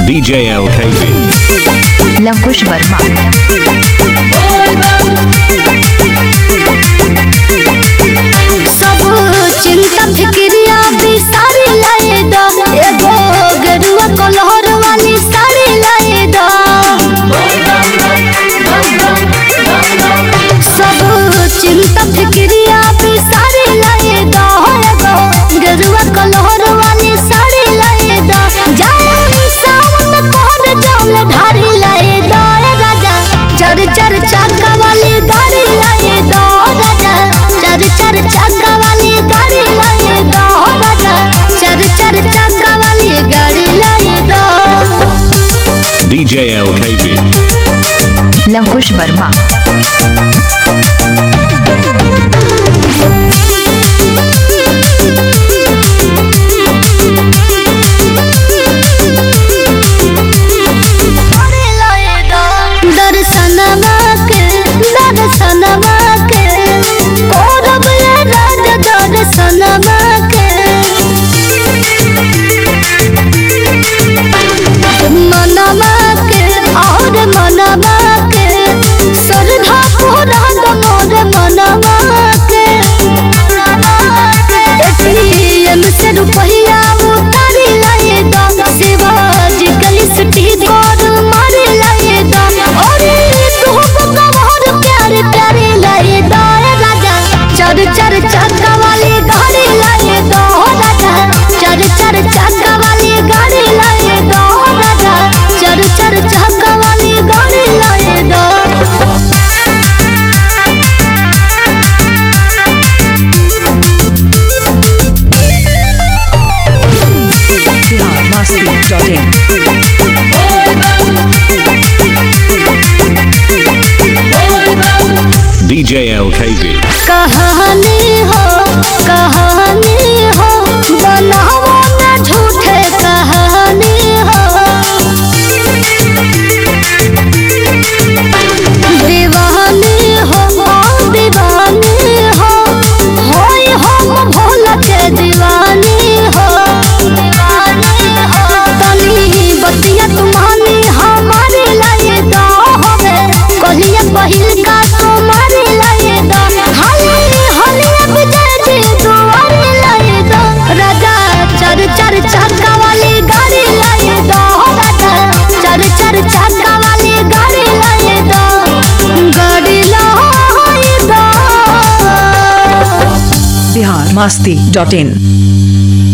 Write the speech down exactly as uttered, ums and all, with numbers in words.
D J L K V Lavkush Verma सब चिंता फिक्रिया भी सारी लाए दो एगो गेरुआ कलर वाली साड़ी लाए दो सब चिंता फिक्रिया भी सारी लाए दो एगो गेरुआ कलर वाली साड़ी लाए दो जाए सावन पहर जाऊं ढारी लाए दो राजा चर चर चाका वाली गाड़ी लाए दो राजा चर चर चाका वाली गाड़ी लाए दो राजा चर चर चाका वाली गाड़ी लाए दो D J L K V Lavkush Verma दर्शनवा के दर्शनवा के कोरब ये राज दर्शनवा के मनवा के और मनवा के श्रद्धा पूरा मोर मनवा के एटीएम से रुपया उतारी लाए दो शिवाजी गली सिटी गोर मारी लाए दो और तू गवर प्यारे प्यारे लाए दो राजा चर चर चाका वाली गाड़ी लाए दो राजा चर चर चाका वाली गाड़ी लाए दो राजा चर चर चाका वाली गाड़ी लाए दो D J L K V कहानी हो कहानी हो बनाओ ना झूठे कहानी हो दीवानी हो दीवानी हो होय हम भोला के दीवानी हो दीवानी हो तनी बतिया तुम्हारी हमारी लाए दो होवे कहिया पहिल का तुम्हारी लाए दो हाली हाली अब जल्दी दुआरी लाए दो राजा चर चर चाका वाली गाड़ी लाए दो राजा चर चर चाका वाली गाड़ी लाए दो गाड़ी लाए दो बिहार मस्ती डॉट इन